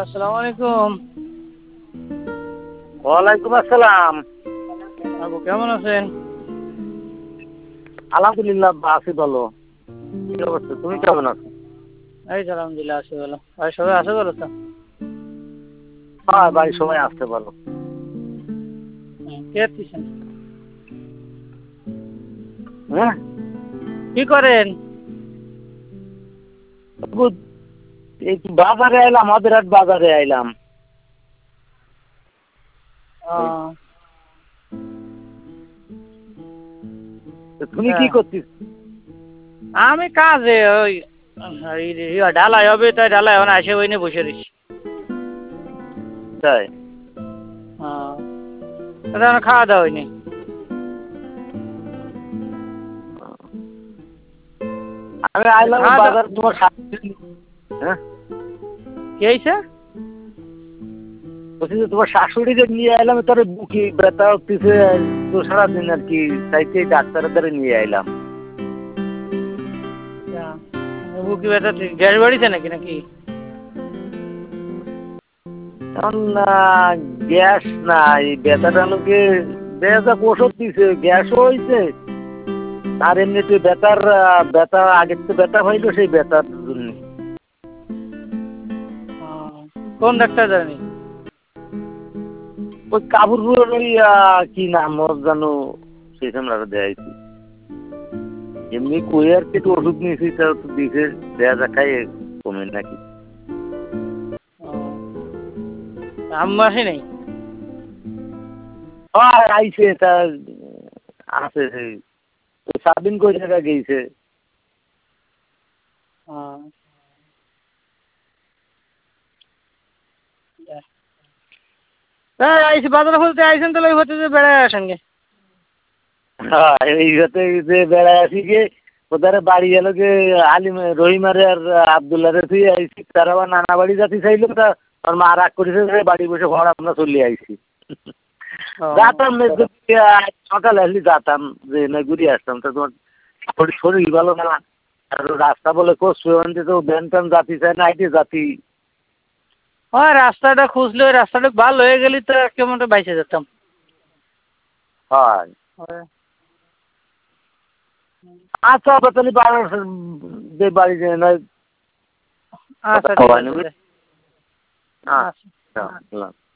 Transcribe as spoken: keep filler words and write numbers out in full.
আসসালামু আলাইকুম। ওয়ালাইকুম আসসালাম। আবু কেমন আছেন? আলহামদুলিল্লাহ আছি ভালো। কি অবস্থা, তুমি কেমন আছো? এই তো আলহামদুলিল্লাহ আছি ভালো। ভাই সবাই আছে ভালো তো? হ্যাঁ বাড়ির সবাই আসতে ভালো। হুম, কে আছেন? হ্যাঁ কি করেন? এই তো বাজারে আইলাম, আমাদের হাট বাজারে আইলাম। আহ, তো তুমি কি হ্যাঁ। করছিস? আমি কাজে ওই এই ইয়া ঢালাই হবে, তাই ঢালাই এখন আসে ওই নিয়ে বসে রয়েছি। তাই হ্যাঁ, তাহলে এখন খাওয়া দাওয়া হয়নি। আমি আইলাম খাওয়া দাওয়া বাজার তোমার শাশুড়ি। হ্যাঁ কি হয়েছে? বলছি যে তোমার শাশুড়িকে নিয়ে আইলাম, তোর বুকি ব্যথা হচ্ছে তো সারাদিন আর কি, তাইতে ডাক্তারের দ্বারা নিয়ে আইলাম। বুকি ব্যথা গ্যাস বাড়িছে নাকি নাকি? এখন গ্যাস নাই, ব্যথাটা লোকে ব্যথা ওষুধ দিছে, গ্যাসও হয়েছে আর এমনিতে ব্যথার ব্যথা আগের তো ব্যথা হইলো সেই ব্যথার জন্য। আহ, কোন ডাক্তার জানি? ওই কাপুরপুরের ওই কি নাম ওর জানো, সেই আমরা দেখাইছি। এমনি কই আর কিছু ওষুধ নিয়েছি, তা তো দিছে, দেয়া যা খাই কমে নাকি। আম্মা আসে নাই? আর আইছে তা আছে সেই সাতদিন কই টাকা গেছে। হ্যাঁ আইসি বাজারে খুলতে আইসেন, তাহলে হচ্ছে যে বেড়ায় আসেন গে। হ্যাঁ এই সাথে যে বেড়ায় আসি গে ওদের বাড়ি গেল যে আলিম রহিমারে আর আবদুল্লারে তুই আইসি, তারা আবার নানা বাড়ি যাতে চাইলো, তা আর মা রাগ করেছে, বাড়ি বসে ঘর আমরা চলে আইসি। যাতাম সকালে আসলি যাতাম যে না ঘুরে আসতাম, তা তোমার শরীর শরীর ভালো না, আর রাস্তা বলে করছো তো ব্যান ট্যান জাতি চায় না, আইটে জাতি। হ্যাঁ রাস্তাটা খুঁজলে ওই রাস্তাটা ভালো হয়ে গেলি তো কেমন বাইসে যেতাম। হয় আচ্ছা তাহলে বাড়ি বাড়ি যায় নয়। আচ্ছা ঠিক আছে। আচ্ছা।